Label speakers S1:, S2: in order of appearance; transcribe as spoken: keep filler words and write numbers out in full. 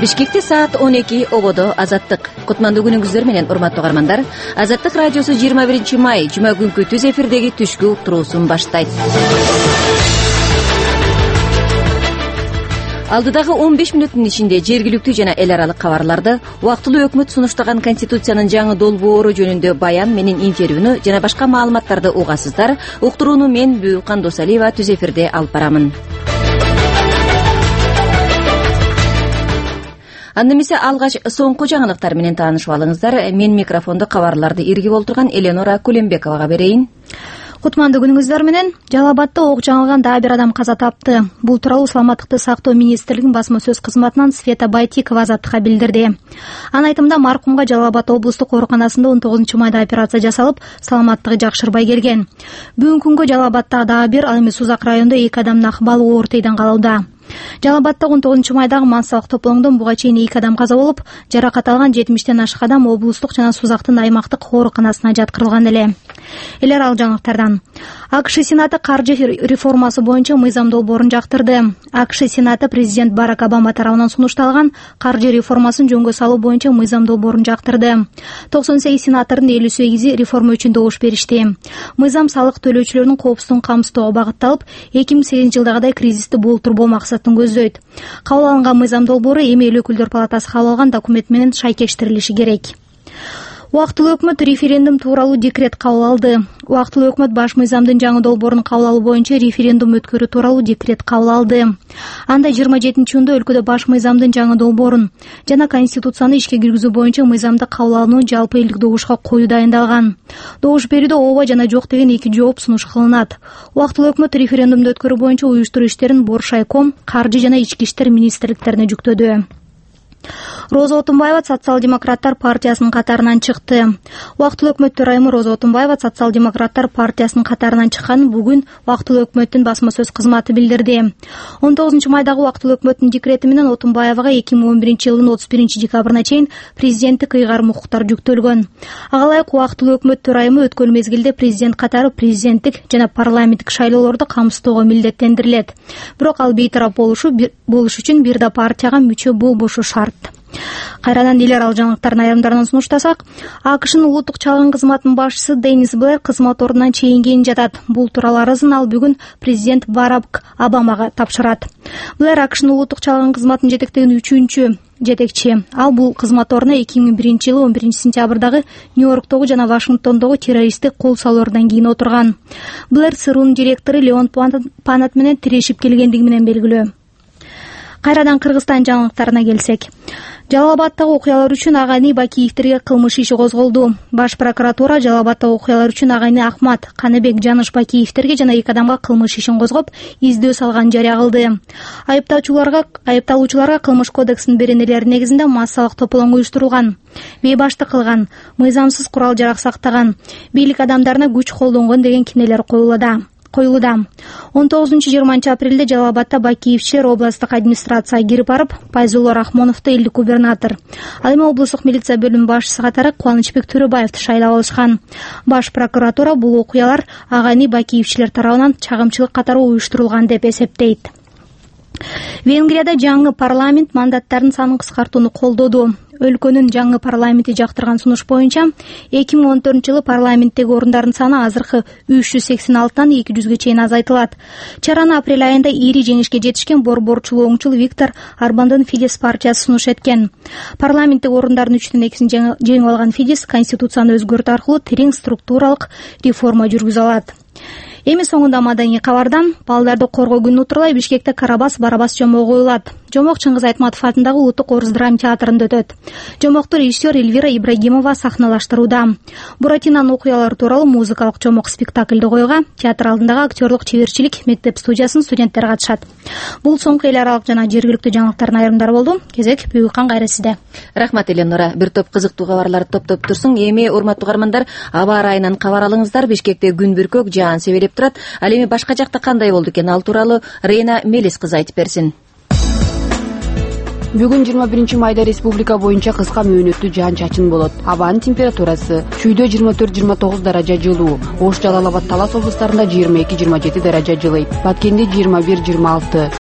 S1: Бишкекте саат он эки, ободо Азаттык. Кутмандуу күнүңүздөр менен, урматтуу угармандар. Азаттык радиосу жыйырма биринчи май жума күнкү түз эфирдеги түшкү уктуруусун баштайт. Алдыдагы он беш мүнөттүн ичинде жергиликтүү жана эл аралык кабарларды, убактылуу өкмөт сунуштаган Конституциянын жаңы долбоору жөнүндө баян менен интервьюну жана башка маалыматтарды угасыздар. Уктурууну мен Бүкан Досалиева түз эфирде алып барамын. Анда эмесе алгач соңку жаңылыктар менен таанышып алыңыздар. Мен микрофонду кабарларды иргип олтурган Эленора Кулембековага берейин.
S2: Кутмандуу күнүңүздөр менен. Жалал Абадта ок жаңылган дагы бир адам каза тапты. Бул тууралуу Саламаттыкты сактоо министрлигинин басма сөз кызматынан Света Байтикова Азаттыкка билдирди. Анын айтымында маркумга Жалал Абад облустук ооруканасында он тогузунчу майда операция жасалып, саламаттыгы жакшырбай келген. Бүгүнкү күнгө Жалал Абадта дагы бир, ал эми Сузак районунда эки адамдын акыбалы оор тийден калууда. Жалал Абадта он тогузунчу майдагы массалык топлооңдон буга чейин эки адам каза болуп, жаракат алган жетимиштен ашык адам облустук жана Сузактын аймактык ооруканасына жаткырылган эле. Эл аралык жаңылыктардан. АКШ Сенаты каржы реформасы боюнча мыйзам долбоорун жактырды. АКШ Сенаты президент Барак Обама тарабынан сунушталган каржы реформасын жөнгө салуу боюнча мыйзам долбоорун жактырды. токсон сегиз сенатордун элүү сегизи реформа үчүн добуш беришти. Мыйзам салык төлөөчүлөрдүн коопсуздугун камсыздоого багытталып, эки миң сегизинчи жылдагыдай кризисти болтурбоо максатын көздөйт. Кабыл алынган мыйзам долбоору эми эл өкүлдөр палатасы кабыл алган документ менен шайкештирилиши керек. Убактылуу өкмөт референдум тууралуу декрет кабыл алды. Убактылуу өкмөт баш мыйзамдын жаңы долбоорун кабыл алуу боюнча референдум өткөрүү тууралуу декрет кабыл алды. Анда жыйырма жетинчи июнда өлкөдө баш мыйзамдын жаңы долбоорун жана конституцияны ишке киргизүү боюнча мыйзамды кабыл алууну жалпы элдик добушка коюу дайындалган. Добуш берүүдө ооба жана жок деген эки жооп сунуш кылынат. Убактылуу өкмөт референдумду өткөрүү боюнча уюштуруу иштерин Боршайком, каржы жана ички иштер министрликтерине жүктөдү. Роза Отунбаева Социал-демократтар партиясынын катарынан чыкты. Убактылуу өкмөт төрайымы Роза Отунбаева Социал-демократтар партиясынын катарынан чыкканын бүгүн убактылуу өкмөттүн басма сөз кызматы билдирди. он тогузунчу майдагы убактылуу өкмөттүн декрети менен Отунбаевага эки миң он биринчи жылдын отуз биринчи декабрына чейин президенттик ыйгар укуктар жүктөлгөн. Ага ылайык убактылуу өкмөт төрайымы өткөн мезгилде президент катары президенттик жана парламенттик шайлоолорду камсыздоого милдеттендирилет. Бирок ал бейтарап болушу болуш үчүн бир да партияга мүчө болбошу шарт. Кайрадан эл аралык жаңылыктардын айрымдарын сунуштасак, АКШнын улуттук чалгын кызматынын башчысы Денис Блэр кызмат ордунан чейингени жатат. Бул тууралуу арызын ал бүгүн президент Барак Обамага тапшырат. Блэр АКШнын улуттук чалгын кызматын жетектеген үчүнчү жетекчи. Ал бул кызмат ордуна эки миң биринчи жылы он биринчи сентябрдагы Нью-Йорктогу жана Вашингтондогу террористтик кол салуулардан кийин отурган. Блэр ЦРУнун директору Леон Панет менен тирешип келгендиги менен белгилүү. Кайрадан Кыргызстан жаңылыктарына келсек. Жалал Абадтагы окуялар үчүн Агайны Бакиевтерге кылмыш иши козголду. Баш прокуратура Жалал Абадтагы окуялар үчүн Агайны Ахмат, Каныбек, Жаныш Бакиевтерге жана эки адамга кылмыш ишин козгоп, издөө салган жарыя кылды. Айыпталуучуларга айыпталуучуларга кылмыш кодексинин беренелери негизинде массалык тополоң уюштурулган, бейбаштык кылган, мыйзамсыз курал жарак сактаган, бийлик адамдарына күч колдонгон деген кинелер коюлууда. коюлууда. он тогузунчу жыйырманчы апрелде Жалал Абадта Бакиевчилер областтык администрацияга кирип барып, Пайзулло Рахмоновду элдик губернатор, ал эми облустук милиция бөлүмүнүн башчысы катары Кубанычбек Төрөбаевди шайлап алышкан. Баш прокуратура бул окуялар Агайны Бакиевчилер тарабынан чагымчылык катары уюштурулган деп эсептейт. Венгрияда жаңы парламент мандаттарын санын кыскартууну колдоду. Өлкөнүн жаңы парламенти жактырган сунуш боюнча эки миң он төртүнчү жылы парламенттеги орундардын саны азыркы үч жүз сексен алтыдан эки жүзгө чейин азайтылат. Чараны апрель айында ири жеңишке жетишкен борборчул оңчул Виктор Орбандын Фидес партиясы сунуш эткен. Парламенттеги орундардын үчтөн экисин жеңип алган Фидес конституцияны өзгөртүү аркылуу терең структуралык реформа жүргүзө алат. Эми соңунда маданий кабардан. Балдарды коргоо күнүнө утурлай Бишкекте Карабас Барабас жомогу коюлат. Жомок Чыңгыз Айтматов атындагы Улуттук Орус драма театрында өтөт. Жомокту режиссер Эльвира Ибрагимова сахналаштырууда. Буратинонун окуялары тууралуу музыкалык жомок спектакльди коюуга театр алдындагы актерлук чеберчилик мектеп студиясынын студенттери катышат. Бул соңку эл аралык жана жергиликтүү жаңылыктардын айрымдары болду. Кезек Бүкан кайра сизде.
S1: Рахмат Эленора. Бир топ кызыктуу кабарларды топтоп турсуң. Эми урматтуу угармандар, аба ырайынан кабар алыңыздар. Бишкекте күн бүркөк, жаан себелеп турат. Ал эми башка жакта кандай болду экен? Ал тууралуу Рейна Мелис кызы айтып берсин.
S3: Бүгүн жыйырма биринчи майда республика боюнча кыска мөөнөттүү жаан-чачын болот. Абанын температурасы чүйдө жыйырма төрт жыйырма тогуз даража жылуу, Ош, Жалал Абад, Талас облустарында жыйырма эки жыйырма жети даража жылыйт. Баткенде жыйырма бир жыйырма алты,